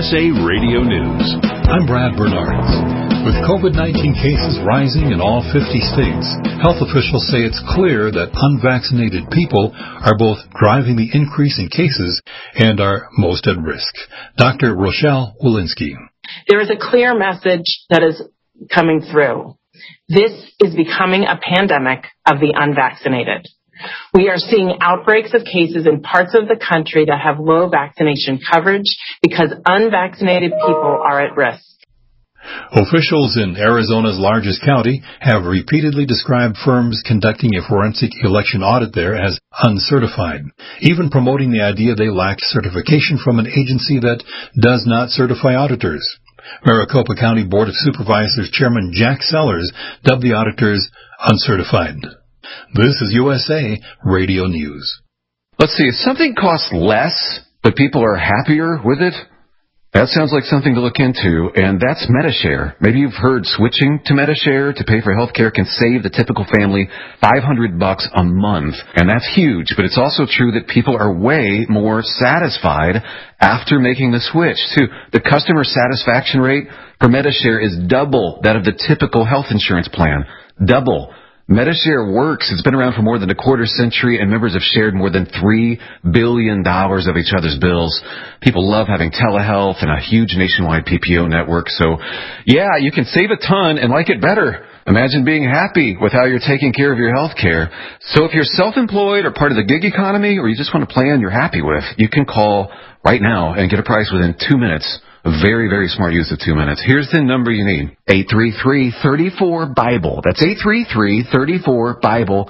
USA Radio News. I'm Brad Bernards. With COVID-19 cases rising in all 50 states, health officials say it's clear that unvaccinated people are both driving the increase in cases and are most at risk. Dr. Rochelle Walensky. There is a clear message that is coming through. This is becoming a pandemic of the unvaccinated. We are seeing outbreaks of cases in parts of the country that have low vaccination coverage because unvaccinated people are at risk. Officials in Arizona's largest county have repeatedly described firms conducting a forensic election audit there as uncertified, even promoting the idea they lacked certification from an agency that does not certify auditors. Maricopa County Board of Supervisors Chairman Jack Sellers dubbed the auditors uncertified. This is USA Radio News. Let's see, if something costs less, but people are happier with it, that sounds like something to look into, and that's Medi-Share. Maybe you've heard switching to Medi-Share to pay for health care can save the typical family $500 a month, and that's huge, but it's also true that people are way more satisfied after making the switch, too. The customer satisfaction rate for Medi-Share is double that of the typical health insurance plan. Double. Medi-Share works. It's been around for more than a quarter century, and members have shared more than $3 billion of each other's bills. People love having telehealth and a huge nationwide PPO network. So, yeah, you can save a ton and like it better. Imagine being happy with how you're taking care of your health care. So if you're self-employed or part of the gig economy, or you just want a plan you're happy with, you can call right now and get a price within 2 minutes. A very, very smart use of 2 minutes. Here's the number you need. 833-34-BIBLE. That's 833-34-BIBLE.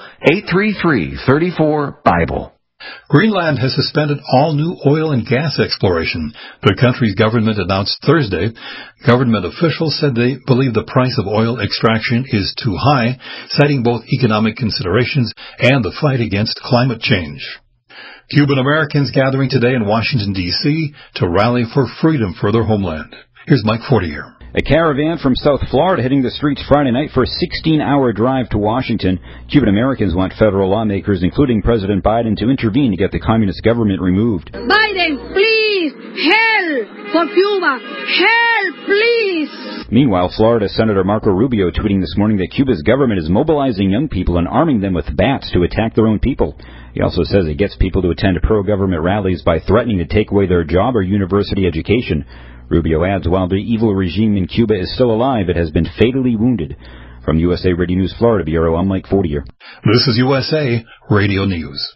833-34-BIBLE. Greenland has suspended all new oil and gas exploration. The country's government announced Thursday. Government officials said they believe the price of oil extraction is too high, citing both economic considerations and the fight against climate change. Cuban Americans gathering today in Washington, D.C. to rally for freedom for their homeland. Here's Mike Fortier. A caravan from South Florida hitting the streets Friday night for a 16-hour drive to Washington. Cuban Americans want federal lawmakers, including President Biden, to intervene to get the communist government removed. Biden, please, help for Cuba. Help, please. Meanwhile, Florida Senator Marco Rubio tweeting this morning that Cuba's government is mobilizing young people and arming them with bats to attack their own people. He also says it gets people to attend pro-government rallies by threatening to take away their job or university education. Rubio adds, while the evil regime in Cuba is still alive, it has been fatally wounded. From USA Radio News Florida Bureau, I'm Mike Fortier. This is USA Radio News.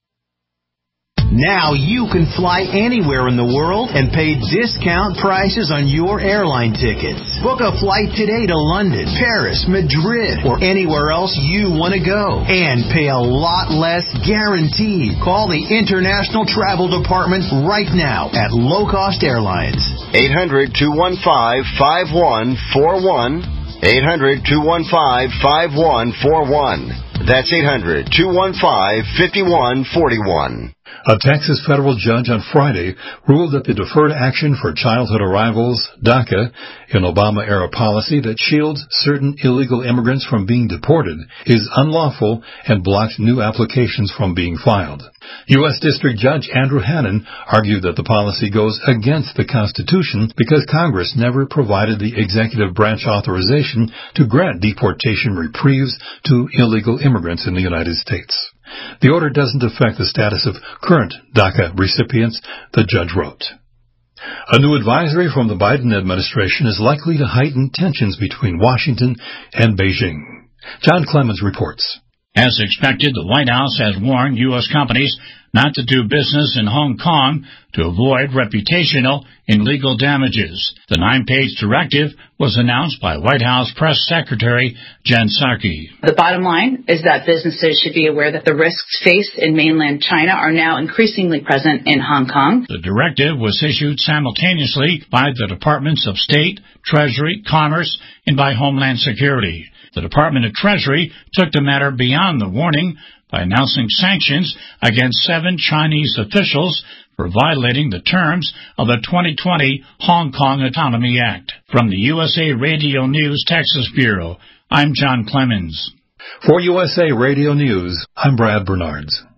Now you can fly anywhere in the world and pay discount prices on your airline tickets. Book a flight today to London, Paris, Madrid, or anywhere else you want to go. And pay a lot less guaranteed. Call the International Travel Department right now at Low Cost Airlines. 800-215-5141. 800-215-5141. That's 800-215-5141. A Texas federal judge on Friday ruled that the Deferred Action for Childhood Arrivals, DACA, an Obama-era policy that shields certain illegal immigrants from being deported, is unlawful and blocked new applications from being filed. U.S. District Judge Andrew Hannon argued that the policy goes against the Constitution because Congress never provided the executive branch authorization to grant deportation reprieves to illegal immigrants in the United States. The order doesn't affect the status of current DACA recipients, the judge wrote. A new advisory from the Biden administration is likely to heighten tensions between Washington and Beijing. John Clemens reports. As expected, the White House has warned U.S. companies not to do business in Hong Kong to avoid reputational and legal damages. The 9-page directive was announced by White House Press Secretary Jen Psaki. The bottom line is that businesses should be aware that the risks faced in mainland China are now increasingly present in Hong Kong. The directive was issued simultaneously by the Departments of State, Treasury, Commerce, and by Homeland Security. The Department of Treasury took the matter beyond the warning by announcing sanctions against 7 Chinese officials for violating the terms of the 2020 Hong Kong Autonomy Act. From the USA Radio News Texas Bureau, I'm John Clemens. For USA Radio News, I'm Brad Bernards.